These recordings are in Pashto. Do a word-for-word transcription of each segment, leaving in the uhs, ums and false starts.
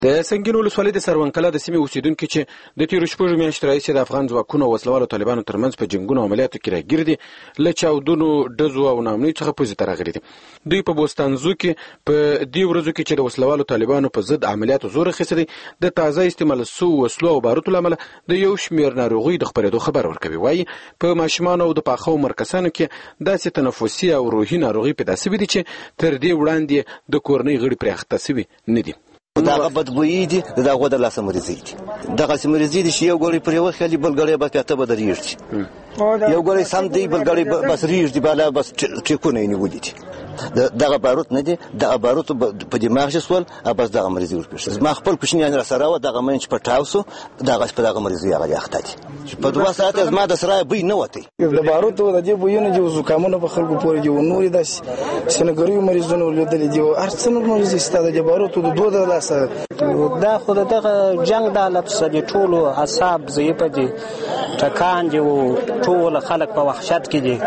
د سنگین ولسوالۍ د سرونکله د سیمې اوسیدونکو چې د تیرو شپږو میاشتو راهیسې د افغان ځواکونو او وسلوالو طالبانو ترمنځ په جنګونو او عملیاتو کې راګیر دي، له چاودنو، ډزو او ناامنۍ څخه پوزې ته راغلي دي. دوی په بوستانزو کې په دې ورځو کې چې د وسلوالو طالبانو په ضد عملیاتو زور اخیستی دی، د تازه استعمال سوو وسلو او باروتو له امله د یو شمېر ناروغیو د خپرېدو خبر ورکوي. وایي په ماشومانو او د پاخه عمر کسانو کې داسې تنفسي او روحي ناروغۍ پیدا شوي دي چې تر دې وړاندې د کورنۍ غړي پرې اخته شوي نه دي. دغه بدبویي دي، دغه د لاسه مریضي دي، دغه مریضي دي چې یو ګړی پرې وخېلي بل ګړی به کته به درېږي، یو ګړی سم دی بل ګړی بس ریږدي، بالا بس ټیکونه یې نیولي دي. دغه باروت نه دي، دغه باروت په دماغ کې سول، بس دغه مریضي ورپېښه. زما خپل کوچنیان راسره وه، دغه منځ په ټاو سو، دغه په دغه مریضي هغه اخته دي. په دوه ساعته زما د سرای بوی نه وتی. د باروتو د دې بویونه چې زکامونه په خلکو پورې دي، نورې داسې سنګریو مریضونه لیدلي دي، هر څه نور مریض ستا د باروتو د دوه د لاسه. دا خو دغه جنگ د حالت سره ټولو اعصاب ضعیفه دي، ټکان دي، ټول خلک په وحشت کې دي،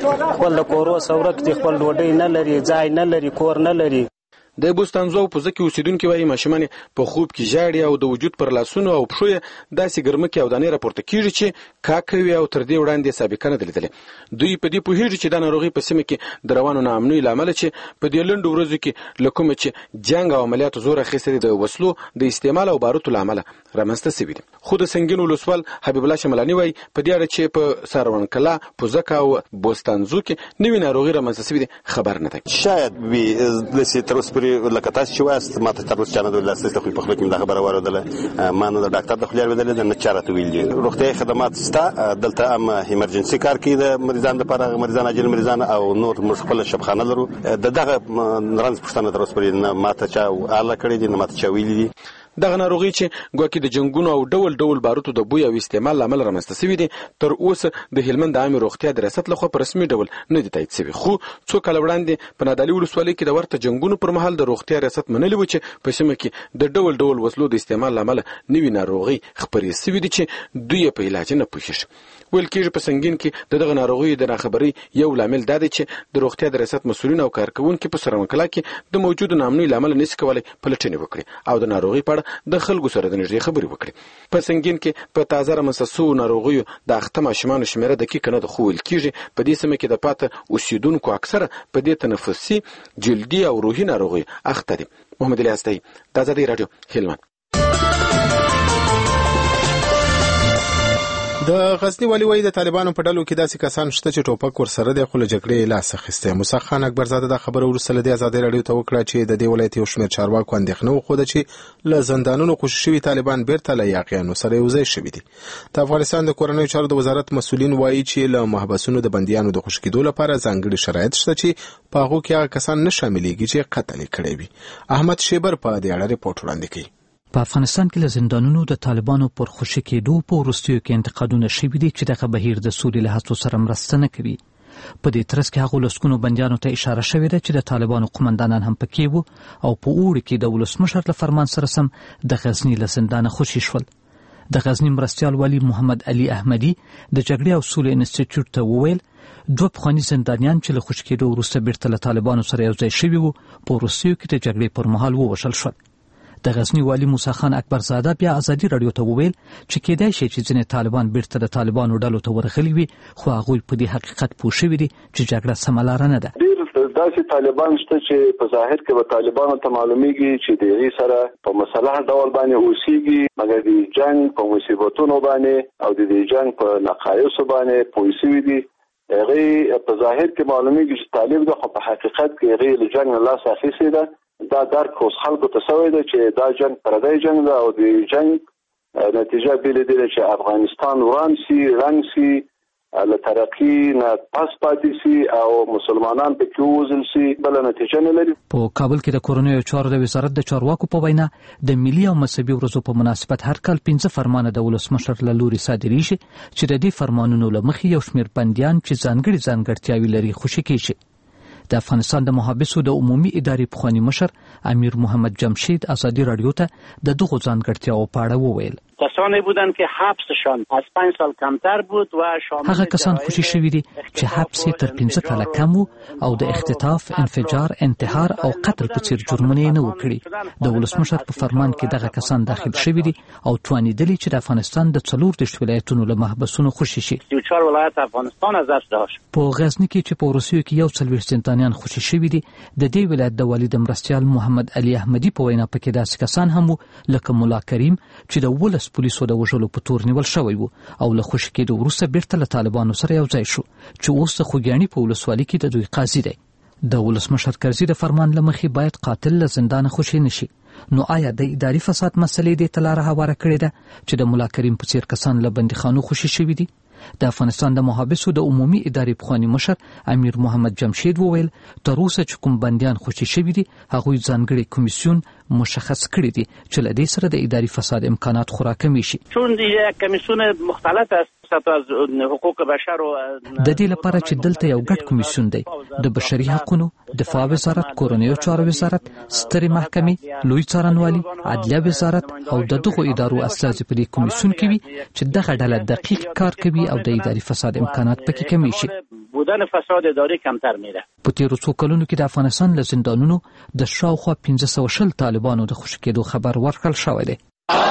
خپل کورو سورک دي، خپل ډوډۍ نه لري، ځای نه لري، کور نه لري. د بوستانزو په ځکه اوسیدونکو وايي ماشومان په خوب کې ژاړي او د وجود پر لاسونو او پښو داسې ګرمکې او دانې راپورته کیږي چې کاکوي او تر دې وړاندې سابقه نه لیدلې. دوی په دې پوهیږي چې دا ناروغي په سیمه کې د روانو ناامنۍ له امله چې په دې لنډو ورځو کې له کومه چې جنګ او عملیاتو زور اخیستی د وسلو د استعمال او باروتو له امله رامنځته شوي دي. خو د سنگین ولسوال حبیب الله شملاني وايي په دې اړه چې په سرونکله، پوزک او بوستانزو کې نوې ناروغي رامنځته شوي دي خبر نه دی. شاید وي لسی تر اوسه پورې لکه تاسو چې وایاست ما ته تر اوسه چا نه دی لاستی د خپل په خوله کې مې دا خبره واورېدله، ما نه د ډاکټر د خولې اورېدلې ده، نه چا راته ویل دي. روغتیایي خدمات شته دلته، هم ایمرجنسي کار کوي د مریضانو لپاره، هغه مریضان عاجل مریضان او نور موږ خپله شفخانه لرو. د دغه رنځ پوښتنه تر اوسه پورې نه ما ته چا اله کړې دي، نه ما ته چا ویلي دي. دغه ناروغي چې ګواکې د جنګونو او ډول ډول باروتو د بوی او استعمال له امله رامنځته شوي دي، تر اوسه د هلمند عامې روغتیا د ریاست لخوا په رسمي ډول نه دي تایید شوي. خو څو کاله وړاندې په نادعلي ولسوالۍ کې د ورته جنګونو پر مهال د روغتیا ریاست منلي و چې په سیمه کې د ډول ډول وسلو د استعمال له امله نوې ناروغۍ خپرې شوي دي چې دوی یې په علاج نه پوهېږي. ویل کېږي په سنګین کې د دغه ناروغیو د ناخبرۍ یو لامل دا دی چې د روغتیا د ریاست مسؤلین او کارکوونکي په سرونکله کې د موجودو ناامنۍ له امله نشي کولی پلټنې وکړي او د ناروغۍ په اړه د خلکو سره د نږدې خبرې وکړي. په سنگین کې په تازه رامنځته شوو ناروغیو د اخته ماشومانو شمېره دقیقه نه ده، خو ویل کېږي په دې سیمه کې د پاته اوسیدونکو اکثره په دې تنفسي، جلدي او روحي ناروغیو اخته دي. محمد علي هستۍ، د ازادۍ راډیو، هلمند. د غزنی والي وایي د طالبانو په ډلو کې داسې کسان شته چې ټوپک ورسره دی، خو له جګړې لاس اخیستی. موسی خان اکبرزاده دا خبره وروسته له دې ازادۍ راډیو ته وکړه چې د دې ولایت یو شمېر چارواکو اندېښنه وښوده چې له زندانونو خوشي شوي طالبان بیرته له یاغیانو سره یوځای شوي دي. د افغانستان د کورنیو چارو د وزارت مسؤلین وایي چې له محبسونو د بندیانو د خوشي کېدو لپاره ځانګړي شرایط شته چې په هغو کې هغه کسان نه شاملېږي چې قتل یې کړی وي. احمد شیبر په دې اړه رپورټ وړاندې کوي. په افغانستان کې له زندانونو د طالبانو پر خوشي کېدو په وروستیو کې انتقادونه شوي دي چې دغه بهیر د سولې له هڅو سره مرسته نه کوي. په دې ترڅ کې هغو لسګونو بندیانو ته اشاره شوې ده چې د طالبانو قومندانان هم پکې وو او په اوړي کې د ولسمشر له فرمان سره سم د غزني له زندانه خوشي شول. د غزني مرستیال والي محمد علي احمدي د جګړې او سولې انسټیټیوټ ته وویل دوه پخواني زندانیان چې له خوشي کېدو وروسته بیرته له طالبانو سره یوځای شوي وو په وروستیو کې د جګړې پر مهال ووژل شول. د غزنی والي موسی خان اکبرزاده بیا ازادي راډیو ته وویل چې کېدای شي چې ځینې طالبان بیرته د طالبانو ډلو ته ورغلي وي، خو هغوی په دې حقیقت پوه شوي دي چې جګړه سمه لاره نه ده. داسې طالبان شته چې په ظاهر کې به طالبانو ته معلومیږي چې د هغې سره په مسلح ډول باندې اوسېږي، مګر د جنګ په مصیبتونو باندې او د دې جنگ په نقایصو باندې پوه شوي دي. هغې په ظاهر کې معلومیږي چې طالب ده، خو په حقیقت کې هغې له جنګ نه لاس اخیستی ده. دا درک اوس خلکو ته شوی ده چې دا جنگ پردی جنگ ده او د جنگ نتیجه بیلې دی چې افغانستان وران سي، رنګ سي، له ترقي نه پس پاتې سي او مسلمانان پکې ووژل سي، بله نتیجه نه لري. په کابل کې د کورنیو چارو د وزارت د چارواکو په وینا د ملي او مذهبي ورځو په مناسبت هر کال پنځه فرمانه د ولسمشر له لوري صادریږي چې د دې فرمانونو له مخې یو شمېر بندیان چې ځانګړي ځانګړتیاوې لري خوشي کېږي. د افغانستان د محابسو د عمومي ادارې پخوانی مشر امیر محمد جمشید ازادي راډیو ته د دغو ځانګړتیاو په اړه وویل. کسانی بودند که حبسشان از پنج سال کمتر بود و شامل هغه کسان خوشي شوي دي چې حبس تر پنځه کاله کم وو او د اختطاف، انفجار، انتحار او قتل په څیر جرمونه نه وکړي. د ولسمشر په فرمان کې دغه کسان داخل شوي دي او توانیدلي چې د افغانستان د څلور دیرش ولایتونو له محبسونو خوشي شي. سی و چهار ولایت افغانستان ازش داشت. په غزني کې چې په روسیو کې یو څلوېښت زندانیان خوشي شوي دي، د دې ولایت د والي د مرستیال محمد علي احمدي په وینا پکې داسې کسان هم وو لکه ملا کریم چې د ولس پولیسو د وژلو په تور نیول شوی وو او له خوشي کېدو وروسته بیرته له طالبانو سره یو ځای شو چې اوس د خوږیاڼي په ولسوالۍ کې د دوی قاضي دی. د ولسمشر کرزي د فرمان له مخې باید قاتل له زندانه خوشي نشي. نو آیا د اداري فساد مسلې دې ته لاره هواره کړې ده چې د ملا کریم په څیر کسان له بندیخانو خوشي شوي دي؟ د افغانستان د محابسو د عمومي ادارې پخوانی مشر امیر محمد جمشید وویل تر اوسه چې کوم بندیان خوشي شوي دي هغوی ځانګړی کمیسیون مشخص کړی دي چې له دې سره د اداري فساد امکانات خورا کمی شي. چون یک کمیسیون مختلف است از حقوق بشر و د دې لپاره چې دلته یو ګډ کمیسیون دی د بشري حقوقو، دفاع وزارت، کورنیو چارو وزارت، سترې محکمې، لوی څارنوالي، عدلیه وزارت او د دغو ادارو استازي په دې کمیسیون کې وي چې دغه ډله دقیق کار کوي او د اداري فساد امکانات پکې کمی شي. بودن فساد اداری کمتر میره. په تیرو څو کلونو کې د افغانستان له زندانونو د شاوخوا پنځه سوه شل طالبانو د خوشي کېدو خبر ورکړل شوی دی.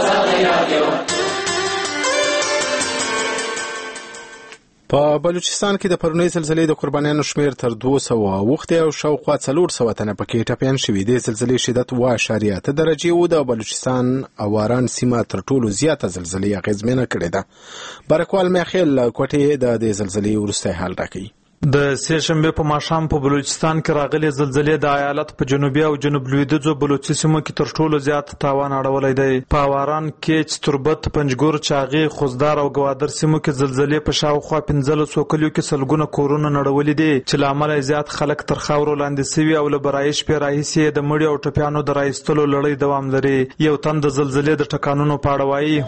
په بلوچستان کې د پرونۍ زلزلې د قربانیانو شمیر تر دوه سوه اوښتی او شاوخوا څلور سوه تنه پکې ټپیان شوي دي. زلزلې شدت اوه اعشاریه اته درجې و. د بلوچستان اواران سیمه تر ټولو زیاته زلزلې اغېزمنه کړې ده. برکوال میخیل کوټې د دې زلزلې وروستی حال راکوي. د سه شنبه په ماښام په بلوچستان کې راغلي زلزلې د ایالت په جنوبي او جنوب لویدیځو بلوچي سیمو کې تر ټولو زیات تاوان اړولی دی. په اواران کې تربت، پنجګور، چاغي، خوزدار او ګوادر سیمو کې زلزلې په شاوخوا پنځلسو کلیو کې سلګونه کورونه نړولي دي چې له امله زیات خلک تر خاورو لاندې سوي او له برایي شپې راهیسې د مړي او ټپیانو د رایستلو لړۍ دوام لري. یو تن د زلزلې د ټکانونو په اړه وایي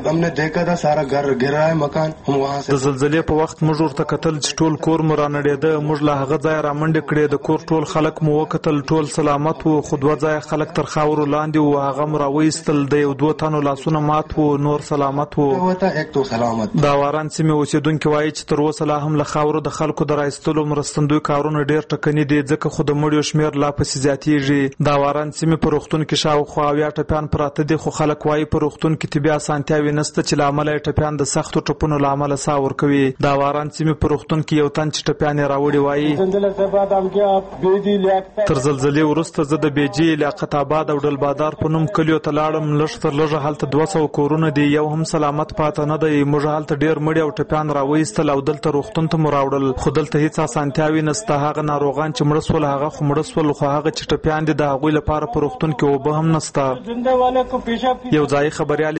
د زلزلې په وخت موږ ورته کتل چې ټول کور مو نړېده. موږ له هغه ځای رامنډې کړې، د کور ټول خلک مو وکتل، ټول سلامت وو، خو دوه ځایه خلک تر خاورو لاندې وو، هغه مو راویستل. د یو دوه تنو لاسونه مات وو، نور سلامت وو. د اواران سیمې اوسېدونکي وایي چې تر اوسه لا هم له خاورو د خلکو د رایستلو مرستندوی کارونه ډېر ټکني دي، ځکه خو د مړیو شمېر لا پسې زیاتېږي. د اواران سیمې په روغتون کې شاوخوا اویا ټپیان پراته دي، خو خلک وایي په روغتون کې طبي اسانتیاوې نشته چې له امله یې ټپیان د سختو ټپونو له امله ساه ورکوي. د اواران سیمې په روغتون کې یو تن چې ټپیان یې راوړي وایي تر زلزلې وروسته زه د بیجي، لیاقت آباد او ډلبادار په نوم کلیو ته لاړم. لږ تر لږه هلته دوه سوه کورونه دي، یو هم سلامت پاته نه دی. موږ هلته ډېر مړي او ټپیان راویستل او دلته روغتون ته مو راوړل، خو دلته هیڅ اسانتیاوې نشته. هغه ناروغان چې مړه سول هغه خو مړه سول، خو هغه چې ټپیان دي د هغوی لپاره په روغتون کې اوبه هم نشته. یو ځایي خبریال